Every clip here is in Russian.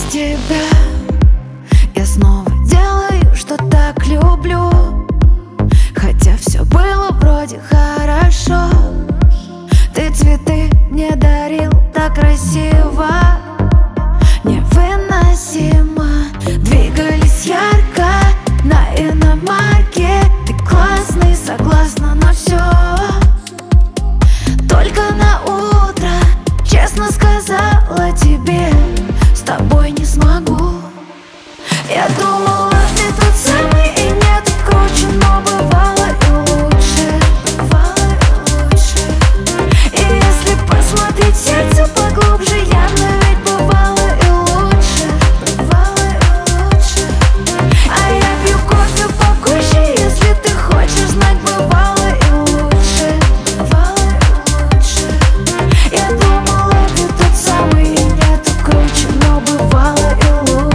тебя. Я снова делаю, что так люблю, хотя все было вроде хорошо. Ты цветы мне дарил так красиво, невыносимо. Двигались ярко на иномарке. Ты классный, согласна на все. Только на утро честно сказала тебе: с тобой не смогу. Я думала, ты тот самый, и нет, круче, но бывало и лучше. Бывало и лучше. И если посмотреть в сердце поглубже, явно ведь бывало и лучше. Бывало и лучше. А я пью кофе покуще, если ты хочешь знать, бывало и лучше. Бывало и лучше. Я думала, ты тот самый, и нет, круче, но бывало и лучше.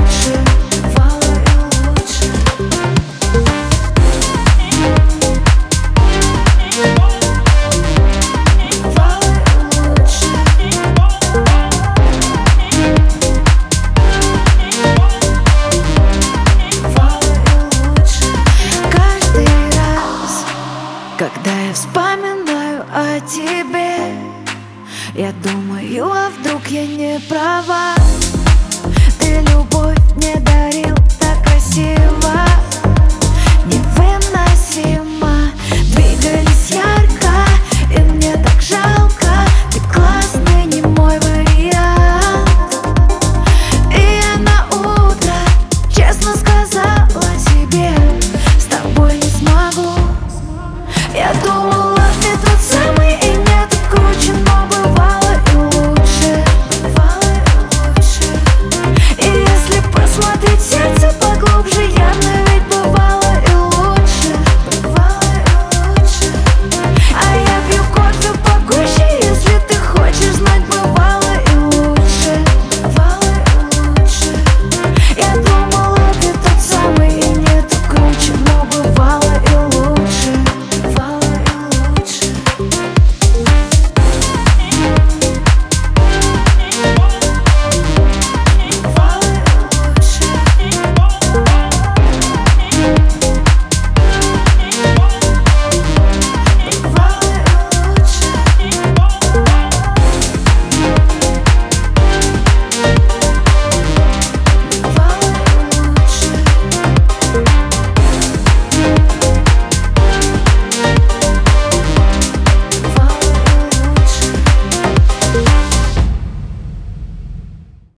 Когда я вспоминаю о тебе, я думаю, а вдруг я не права.